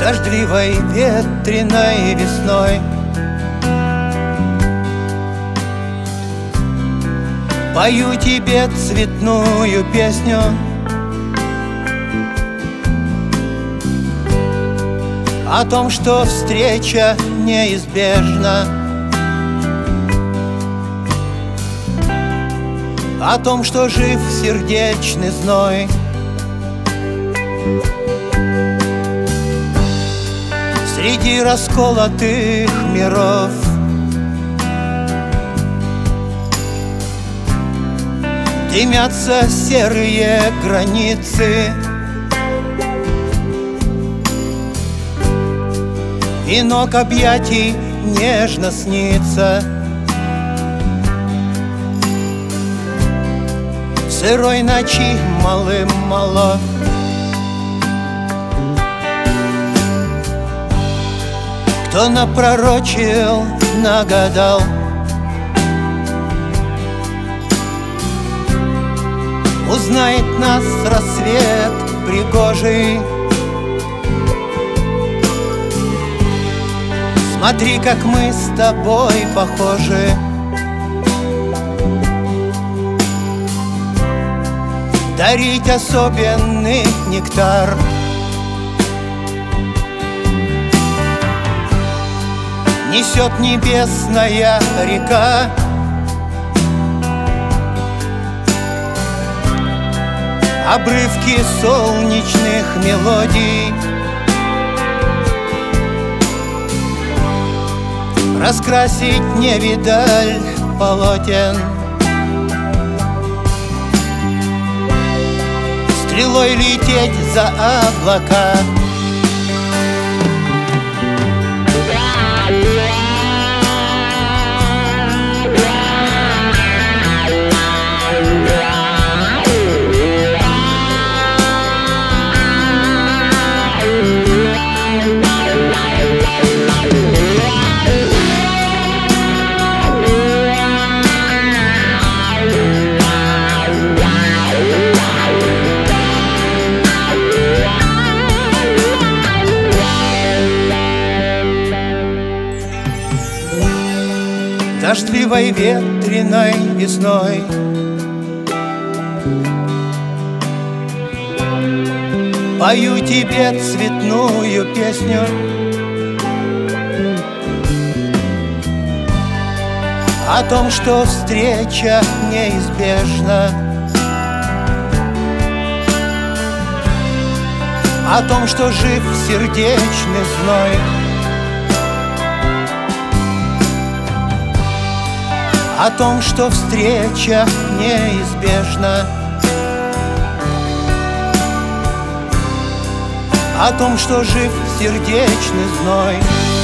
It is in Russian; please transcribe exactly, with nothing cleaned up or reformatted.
дождливой ветреной весной. Пою тебе цветную песню о том, что встреча неизбежна, о том, что жив сердечный зной. Среди расколотых миров дымятся серые границы, венок объятий нежно снится. В сырой ночи малым-мало кто напророчил, нагадал, узнает нас рассвет пригожий. Смотри, как мы с тобой похожи. Дарить особенный нектар, несет небесная река. Обрывки солнечных мелодий, раскрасить невидаль полотен, стрелой лететь за облака. Дождливой ветреной весной пою тебе цветную песню о том, что встреча неизбежна, о том, что жив сердечный зной, о том, что встреча неизбежна, о том, что жив сердечный зной.